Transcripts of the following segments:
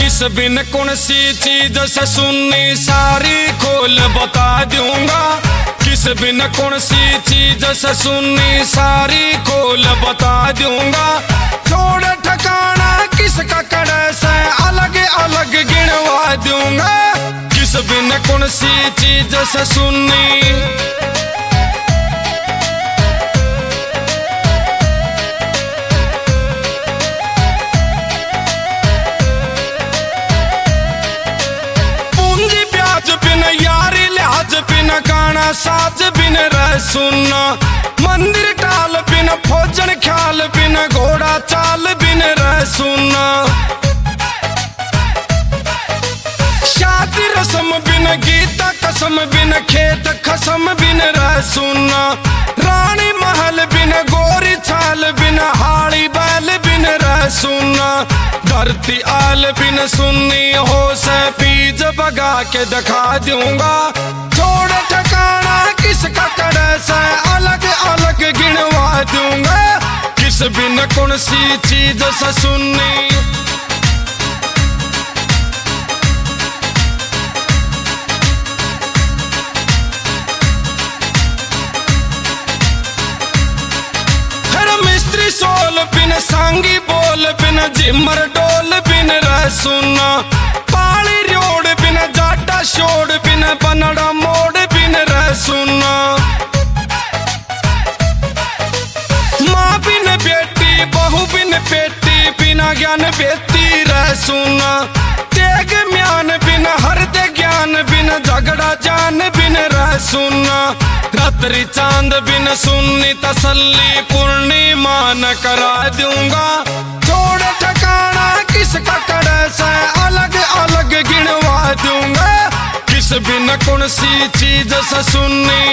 किस बिन कौन सी चीज से सुननी सारी खोल बता दूंगा। किस बिन कौन सी चीज से सुननी सारी खोल बता दूंगा। छोड़ ठिकाना किसका कड़े से अलग अलग गिनवा दूंगा। किस बिन कौन सी चीज से सुननी गाना साज बिन रह सुनना। मंदिर टाल बिन भोजन ख्याल बिन घोड़ा चाल बिन रह सुनना। शादी रस्म बिन गीता कसम बिन खेत खसम बिन रह सुनना। रानी महल बिन गोरी छाल बिन हाड़ी बैल बिन रह सुनना। धरती आल बिन सुननी हो से बीज बगा के दिखा दूंगा। छोड़ ठिकाना किसका कड़े से अलग अलग गिनवा दूंगा। किस बिन कौन सी चीज से सुननी हर मिस्त्री सोल बिन सांगी बोल बिन जिमर डोल बिन रह सुनना। पाली रोड बिन जाटा शोड़ बिन बनड़ा मोड़ बिन रह सुनना। माँ बिन बेटी बहू बिन बेटी बिना ज्ञान बेटी रह सुनना। तेग म्यान बिन हृदय ज्ञान बिन झगड़ा जान बिन रह सुनना। रात्रि चांद बिन सुननी तसल्ली पूर्णिमा न करा दूंगा। छोड़ ठिकाना किसका कड़े से अलग अलग गिनवा दूंगा। किस बिन कौन सी चीज से सुननी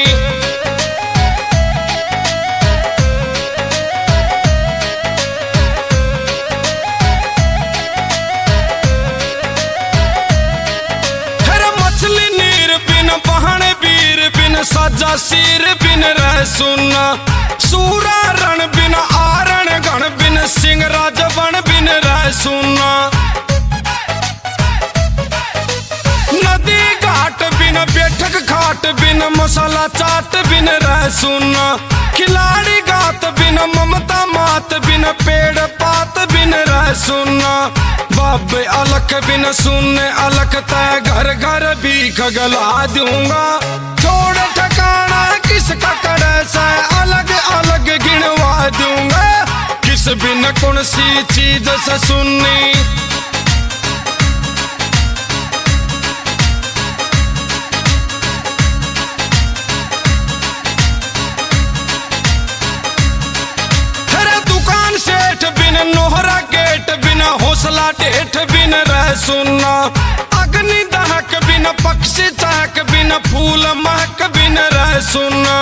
हर मछली नीर बिन बहन वीर बिन साजा सिर बिन रह सुनना। सूरा रण बिन आरण गण बिन सिंह राजवन बिन रह सुनना। नदी घाट बिन बैठक घाट बिन मसाला चाट बिन रह सुनना। खिलाड़ी गात बिन ममता मात बिन पेड़ पात बिन रह सुनना। बाबे अलख बिन सुनने अलख तय घर घर भी खगला दूंगा। छोड़ ठिकाना किसका कड़े से अलग अलग गिनवा दूंगा। किस बिन कौन सी चीज से सुननी नोहरा गेट बिना हौसला टेठ बिन रह सुनना। अग्नि दहक बिन पक्षी चहक बिन फूल महक बिन रह सुनना।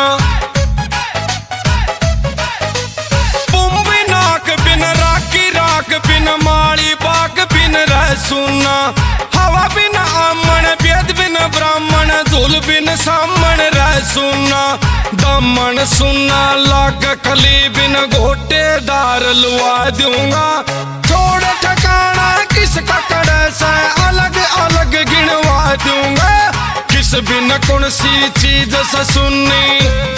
पुंबी नाक बिन राकी राक बिन माली बाग बिन रह सुनना। हवा बिन आमन वेद बिन ब्राह्मण धूल बिन सामन रह सुनना। दमन सुनना लाग खली बिन घोटेदार लुआ दूंगा। छोड़ ठिकाना किसका कड़े से अलग अलग गिनवा दूंगा। किस बिन कौन सी चीज से सुननी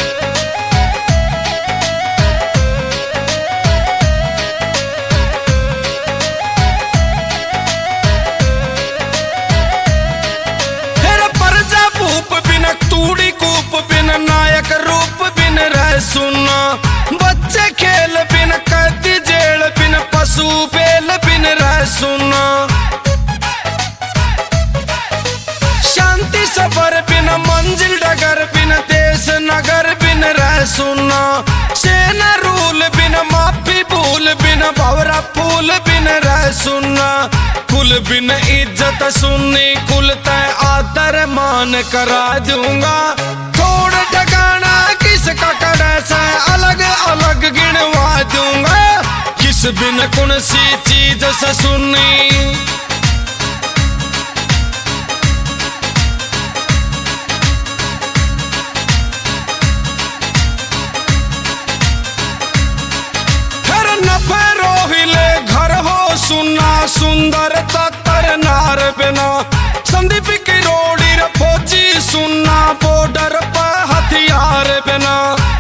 प्रजा भूप बिन तूड़ी कूप बिन नायक रूप बिन रह सुनना। बच्चे खेल बिन कैदी जेल बिन पशु बेल बिन रह सुनना। शांति सबर बिन मंजिल डगर बिन देश नगर बिन रह सुनना। सेना रूल बिन माफी भूल बिन भवरा फूल बिन रह सुनना। कुल बिन इज्जत सुननी कुल तय आदर मान करा दूंगा। छोड़ ठिकाना किसका कड़े से अलग अलग गिनवा दूंगा। किस बिन कौन सी चीज से सुननी हर नफे रोहिले घर हो सुनना। सुंदर तत्तर न बिना। संदीप की रोड़ी रे फौजी सुनना बॉर्डर पर हथियार बिना।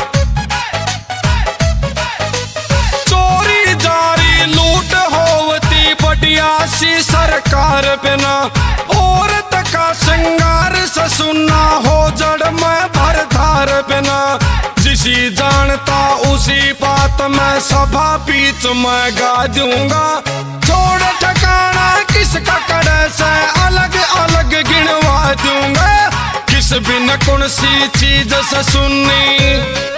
चोरी जारी लूट होवती बढ़िया सी सरकार बिना। औरत का श्रृंगार से सुनना हो जड़ में भरधार बिना। जिसी जानता उसी बात में सभा बीच में गा दूंगा। छोड़ ठिकाना किसका कड़े से अलग अलग गिनवा दूंगा। किस बिन कौन सी चीज से सुननी